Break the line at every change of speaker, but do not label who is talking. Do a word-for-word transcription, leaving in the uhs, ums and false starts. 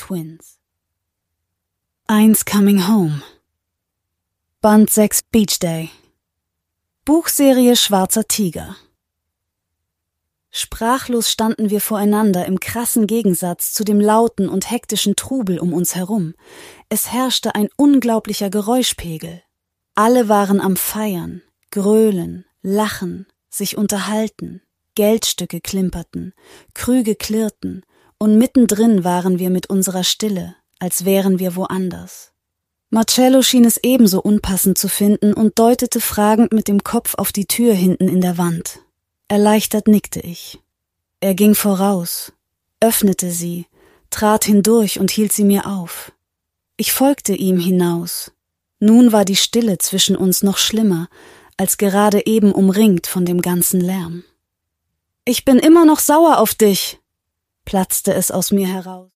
Twins. eins Coming Home. Band sechs Beach Day. Buchserie Schwarzer Tiger. Sprachlos standen wir voreinander im krassen Gegensatz zu dem lauten und hektischen Trubel um uns herum. Es herrschte ein unglaublicher Geräuschpegel. Alle waren am Feiern, gröhlen, lachen, sich unterhalten. Geldstücke klimperten, Krüge klirrten, und mittendrin waren wir mit unserer Stille, als wären wir woanders. Marcello schien es ebenso unpassend zu finden und deutete fragend mit dem Kopf auf die Tür hinten in der Wand. Erleichtert nickte ich. Er ging voraus, öffnete sie, trat hindurch und hielt sie mir auf. Ich folgte ihm hinaus. Nun war die Stille zwischen uns noch schlimmer, als gerade eben umringt von dem ganzen Lärm. »Ich bin immer noch sauer auf dich«, platzte es aus mir heraus.